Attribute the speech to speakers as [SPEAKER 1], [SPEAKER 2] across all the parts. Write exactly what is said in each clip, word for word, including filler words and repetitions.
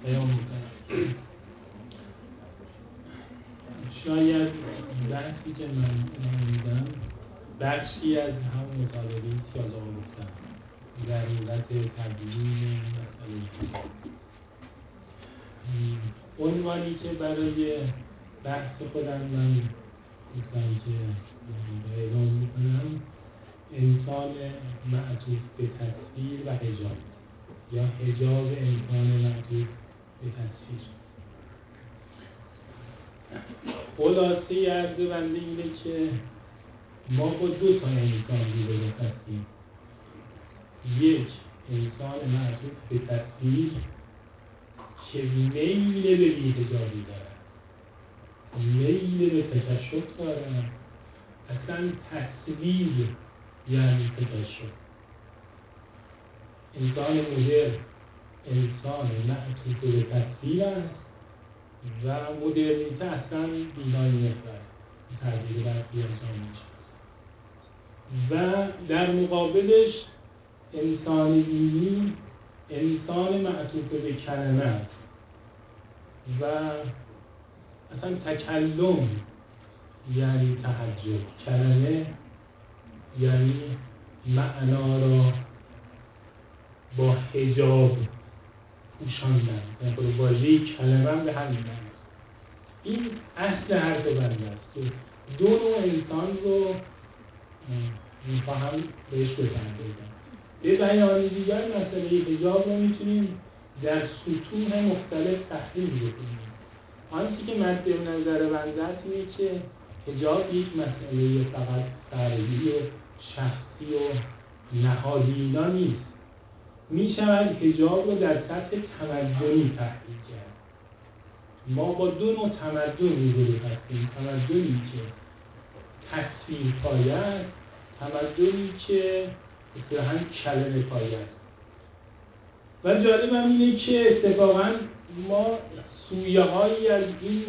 [SPEAKER 1] بیان میکنم. شاید بحثی که من میدم بخشی از همون مطالبه است که از آقا گفتم، ضرورت تبیین مسئله. عنوانی که برای بحث خودم من گفتم که اعلام میکنم، انسان معطوف به تصویر و حجاب، یا حجاب انسان معطوف به تصویر. خلاصه عرض بنده اینه که ما با دو تا انسان روبرو هستیم. یک انسان معطوف به تصویر که میل به بی‌حجابی دارد، میل به تکشف دارد. اصلا تصویر یعنی تکشف. انسان مدرن انسان معطوف به تصویر است و مدرنیته اصلا بیناییت دارد، تغییر برخی انسان میشست. و در مقابلش انسان دینی انسان معطوف به کلمه است و اصلا تکلم یعنی تحجب، کلمه یعنی معنا را با حجاب پوشاندن. مثلا واژه کلمه هم به همین معنی است. این اصل حرف بنده است که دو نوع انسان رو میخواهم بهش بپردازم. به بیان دیگر مسئله حجاب رو میتونیم در سطوح مختلف تحلیل بکنیم. آنچه که مد نظر بنده است اینه که حجاب یک مسئله فقط فردی و شخصی و نهادی اینا نیست. میشود حجاب رو در سطح تمدنی تحلیل کرد. ما با دو نوع تمدن روبرو هستیم. تمدنی که تصویر پایه است، تمدنی که اصطلاحاً کلمه پایه است. و جالب هم اینه که اتفاقاً ما سویه هایی از این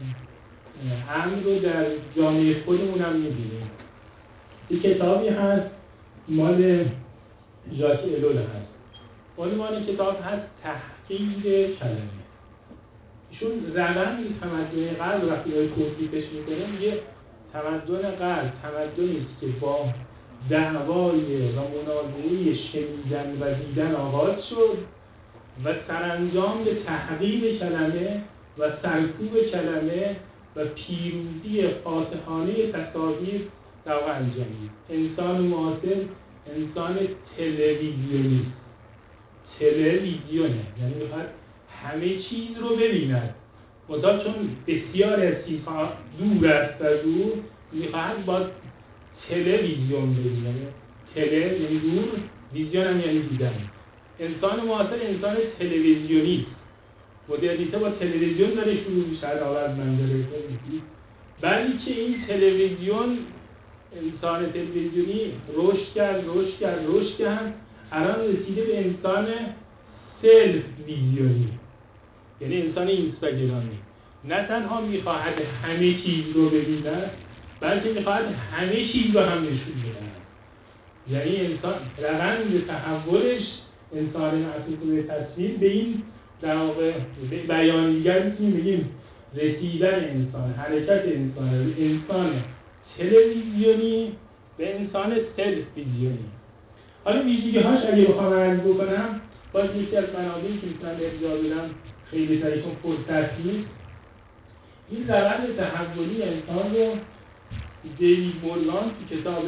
[SPEAKER 1] امر رو در جامعه خودمون هم می‌بینیم. یک کتابی هست مال ژاک الول هست. عنوان کتاب هست تحقیر کلمه. ایشون روند تمدن غرب وقتی داره توصیفش میکنه، یه تمدن غرب تمدنی است که با دعوای و مناظره شنیدن و دیدن آغاز شد و سرانجام به تحقیر کلمه و سرکوب کلمه و پیروزی فاتحانه تصاویر در واقع انجامید. انسان معاصر انسان تلویزیونیست، تلویزیونه، یعنی میخواد همه چیز رو ببیند، منتها چون بسیار از چیزها دور است از او، میخواد با تلویزیون ببیند. تله یعنی دور، ویزیون هم یعنی دیدن. انسان معاصر انسان تلویزیونیست. مدرنیته با تلویزیون داره شروع میشه، از منظره ولی که این تلویزیون، انسان تلویزیونی رشد کرد رشد کرد رشد کرد الان رسیده به انسان سلف ویزیونی، یعنی انسان اینستاگرامی. نه تنها میخواهد همه چیز رو ببیند، بلکه میخواهد همه چیز رو هم نشون بدهد. یعنی انسان روند تحولش، انسان معطوف به تصویر، به این در واقع بیان دیگر میتونیم بگیم رسیدن انسان، حرکت انسان، انسان تلویزیونی به انسان سلف ویزیونی. حالا ویژگی هاش اگه بخوام عرض بکنم، باز یکی از منابعی که میتونم ارجاع بدم خیلی سریع چون فرصت نیست، این روند تحولی انسان رو دیوید مورگان تو کتاب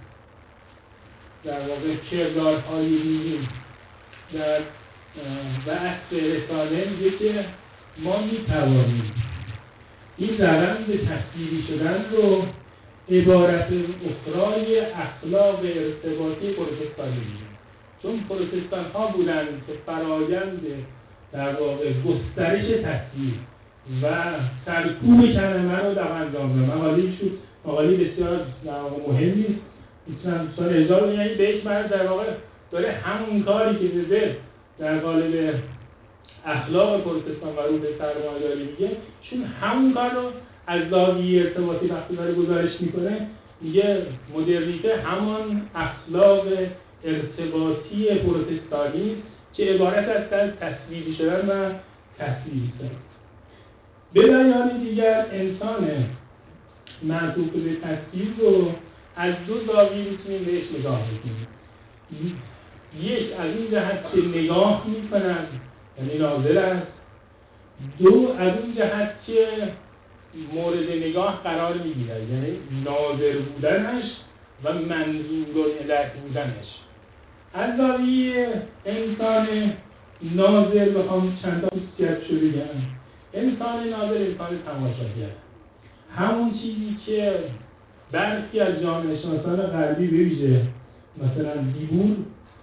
[SPEAKER 1] در واقع کردارهای روحی در بحث رساله میگه که ما میتوانیم این روند تصویری شدن رو عبارت اخرای اخلاق ارتباطی پروتستانی میگن. چون پروتستان ها بودن که فرایند در واقع گسترش تصویر و سرکوب کلمه رو در انجام دادن. مقاله شد مقاله بسیار در واقع مهمی است. میتونم دوستان ارجاع بدم، یعنی به یک مرد در واقع داره همون کاری که بده در قالب اخلاق پروتستان و رو به سرمایه‌داری میگه، چون همون کار رو از زاویه ارتباطی وقتی داره گزارش میکنه، میگه مدرنیته همان اخلاق ارتباطی پروتستانی است که عبارت است از تصویری شدن و تصویری ساخت. به بیان دیگر انسان معطوف به تصویر رو از دو زاویه میتونیم بهش نگاه بکنیم. یک از این جهت که نگاه میکنند یعنی ناظر است، دو از اون جهت که مورد نگاه قرار میگیرد یعنی ناظر بودنش و منظور اله بودنش. از زاویه انسان ناظر بخوام چند تا خصوصیت شو بگم. انسان ناظر انسان تماشاگر، همون چیزی که برخی از جامعه شناسان غربی به ویژه مثلا دیبور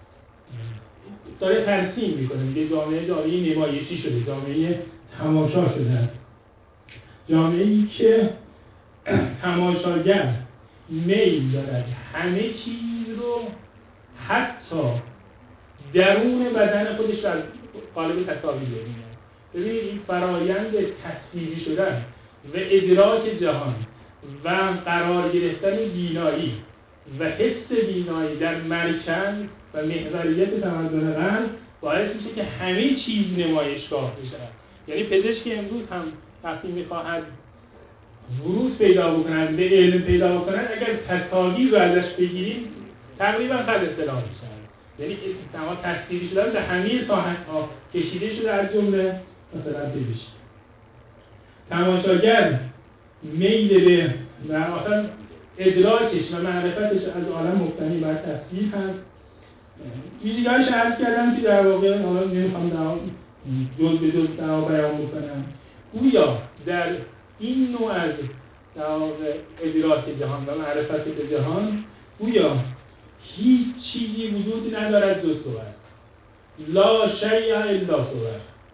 [SPEAKER 1] داره ترسیم میکنه، میگه جامعه جامعه نمایشی شده، جامعه تماشا شده است، جامعه‌ای که تماشاگر میل دارد همه چیز رو حتی درون بدن خودش در قالب تصاویر ببینه. ببینید این فرایند تصویری شدن و ادراک جهان و قرار گرفتن بینایی و حس بینایی در مرکز و محوریت تمدن غرب باعث میشه که همه چیز نمایشگاه بشه. یعنی پزشک امروز هم وقتی میخواهد ورود پیدا بکنند به علم پیدا بکنند، اگر تصاویر رو ازش بگیریم تقریبا خد اصطلاح میشن. یعنی تمام تصویری شدن به همه ساحت‌ها کشیده شده، از جمله مثلا پزشکی. تماشاگر میل به و اصلا ادراکش و معرفتش از عالم مبتنی بر تصویر هست. ویژگی‌هاش عرض کردم که در واقع حالا نمیخوام جز به جز در بیان بکنم. گویا در این نوع از در واقع ادراک جهان و معرفت به جهان گویا هیچ چیزی وجود ندارد جز صور. لا شیء الا صور.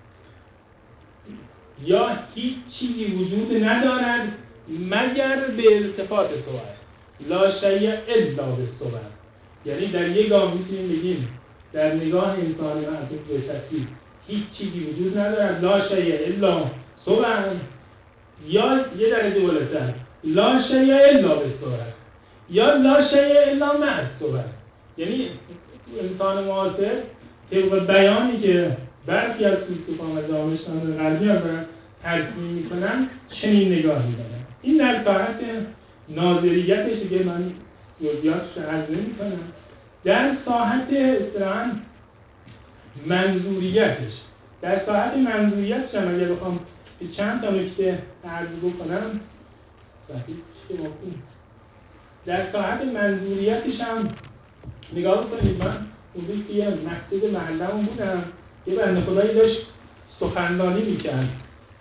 [SPEAKER 1] یا هیچ چیزی وجود ندارد مگر به التفات صور. لا شیء الا بالصور. یعنی در یک گام میتونیم بگیم در نگاه انسان معطوف به تصویر هیچ چیزی وجود ندارد لا شیء الا صور، یا یه درجه بالاتر لا شیء الا بالصور، یا لا شیء الا مع الصور. یعنی انسان معاصر طبق بیانی که برخی از فیلسوفان و جامعه شناسان غربی دارن ترسیم میکنن چنین نگاهی دارن. این در ساحت ناظریتش دیگه من جزئیاتش رو عرض نمی‌کنم. در ساحت اصطلاحاً منظوریتش، در ساحت منظوریتش هم اگر بخوام چند تا نکته عرض بکنم صحیح چه موقعی در ساحت منظوریتش هم نگاه بکنید. من اونجایی که یه مسجد محله‌مون بودم، یه بنده خدایی داشت سخنرانی می‌کرد.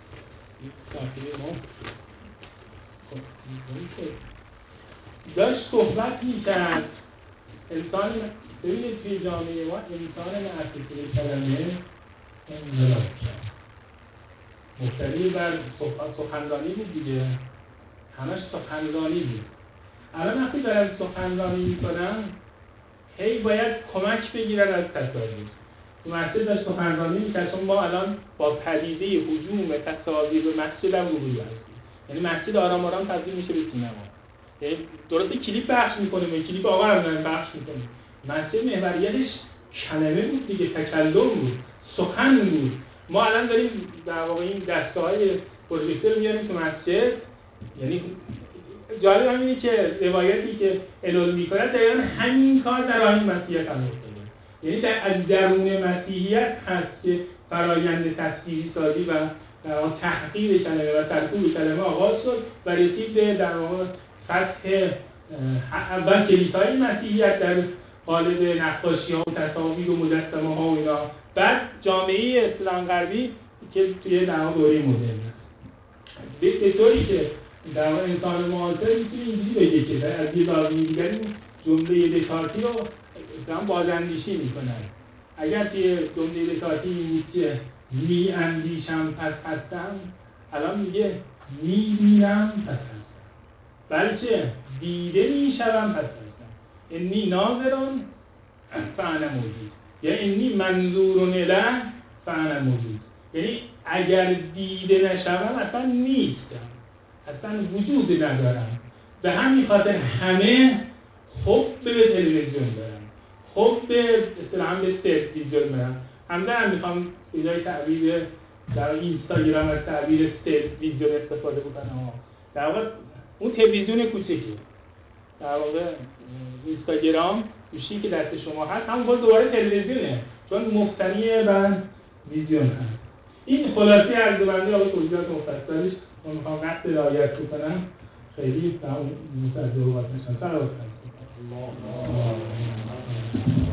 [SPEAKER 1] داشت صحبت می‌کرد. انسان ببینید توی جامعه ما انسان معطوف به کلمه انقلاب کرد. مبتنی بر سخنرانی بود دیگه، همش سخنرانی بود. الان وقتی دارن سخنرانی میکنن هی باید کمک بگیرن از تصاویر. تو مسجد داشت سخنرانی میکرد، چون ما الان با پدیده هجوم تصاویر به مسجد هم روبرو هستیم. یعنی مسجد آرام آرام تبدیل میشه به سینما. یعنی درسته کلیپ پخش میکنه، به کلیپ آقا هم دارن پخش میکنه. مسجد محوریتش کلمه بود دیگه، تکلم بود، سخن بود. ما الان داریم در واقع این دستگاه‌های پروژکتور رو میاریم تو مسجد. یعنی جالب همینه که روایتی که الهی میکنه دقیقاً همین کار در آیین مسیحیت هم افتاده. یعنی در از درون مسیحیت هست که فرایند تصویری سازی و در تحقیر کلمه و سرکوب کلمه آغاز شد و رسید به در واقع فتح اول کلیسای مسیحیت در قالب نقاشی‌ها و تصاویر و مجسمه‌ها و اینا، بعد جامعه اسلام غربی که توی در واقع دوره مدرن است. به طوری که در واقع انسان معاصر میتونه اینجوری بگه که در از یه زاویه دیگری جمله دکارتی رو اسلام بازاندیشی میکنن. اگر توی جمله دکارتی میگه که می اندیشم پس هستم، الان میگه می بینم پس هستم، بلکه دیده میشوم پس هستم. انی ناظرون فانا موجود، یعنی انی منظورون اله فانا موجود. یعنی اگر دیده نشوم اصلا نیستم، اصلا وجود ندارم. به همین خاطر همه حب به تلویزیون دارن، حب به اصطلاحاً به تلویزیون دارن. همدن میخوام به جای تعبیر در اینستاگرام از تعبیر تلویزیون استفاده بکنه ها. در واقع اون تلویزیون کوچیکی در واقع اینستاگرام گوشی که دست شما هست همون باز دوباره تلویزیونه، چون مفتنی بر ویزیون هست. این خلاصه عرض‌بندی آقای توضیحات مفصلش من میخوام وقت رعایت کنم خیلی به اون مصدق اوقات نشان سلامت کنم.